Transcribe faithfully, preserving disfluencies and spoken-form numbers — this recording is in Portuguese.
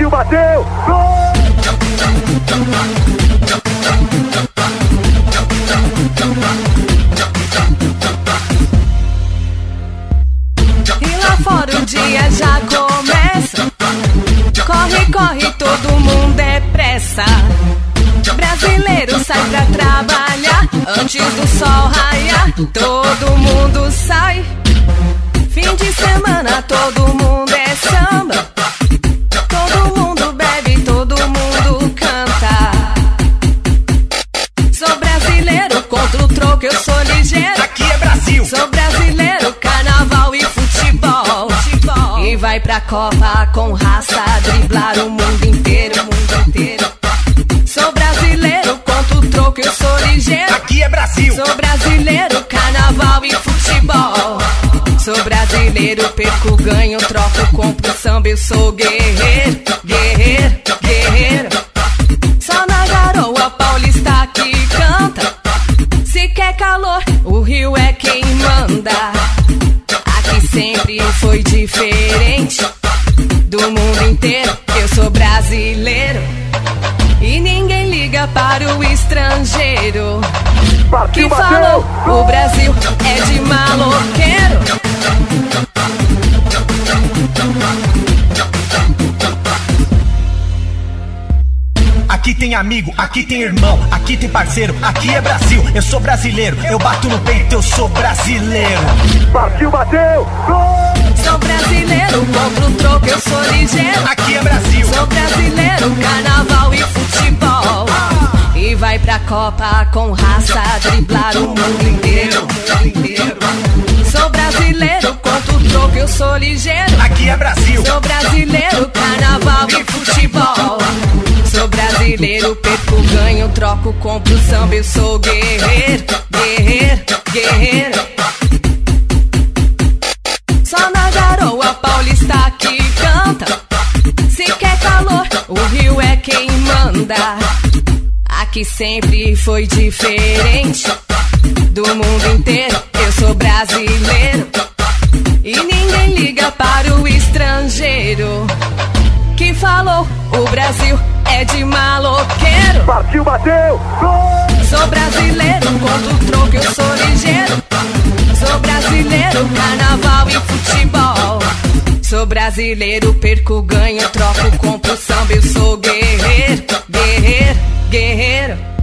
Partiu, bateu! Gol! E lá fora o dia já começa. Corre, corre, todo mundo é pressa. Brasileiro sai pra trabalhar antes do sol raiar. Todo mundo sai. Fim de semana todo mundo é samba. Todo mundo bebe, todo mundo canta. Sou brasileiro, contra o troco eu sou ligeiro. Aqui é Brasil. Sou brasileiro, carnaval e futebol. futebol. E vai pra Copa com raça, driblar o mundo inteiro, o mundo inteiro. Sou brasileiro, contra o troco eu sou ligeiro. Aqui é Brasil. Sou brasileiro, carnaval e futebol. Sou brasileiro, perco, ganho, troco, compro samba, eu sou guerreiro, guerreiro, guerreiro. Só na garoa paulista que canta. Se quer calor, o Rio é quem manda. Aqui sempre foi diferente do mundo inteiro. Eu sou brasileiro e ninguém liga para o estrangeiro. Partiu, Que bateu! falou, Gol! o Brasil é de maloqueiro. Aqui tem amigo, aqui tem irmão, aqui tem parceiro, aqui é Brasil. Eu sou brasileiro, eu bato no peito, eu sou brasileiro. Partiu, bateu! Gol! Sou brasileiro, contra o troco eu sou ligeiro. Aqui é Brasil. Sou brasileiro, carnaval e futebol. E vai pra Copa com raça, driblar o mundo inteiro, o mundo inteiro. Sou brasileiro, contra o troco eu sou ligeiro. Aqui é Brasil. Sou brasileiro, carnaval e futebol. Sou brasileiro, perco, ganho, troco, compro samba, eu sou guerreiro, guerreiro, guerreiro. Só na garoa paulista que canta. Se quer calor, o Rio é quem manda. Aqui sempre foi diferente do mundo inteiro. Eu sou brasileiro e ninguém liga para o estrangeiro. Que falou, o Brasil é de maloqueiro. Partiu, bateu! Gol! Sou brasileiro, contra o troco eu sou ligeiro. Sou brasileiro, carnaval e futebol. Sou brasileiro, perco, ganho, troco, compro samba, eu sou guerreiro, guerreiro, guerreiro.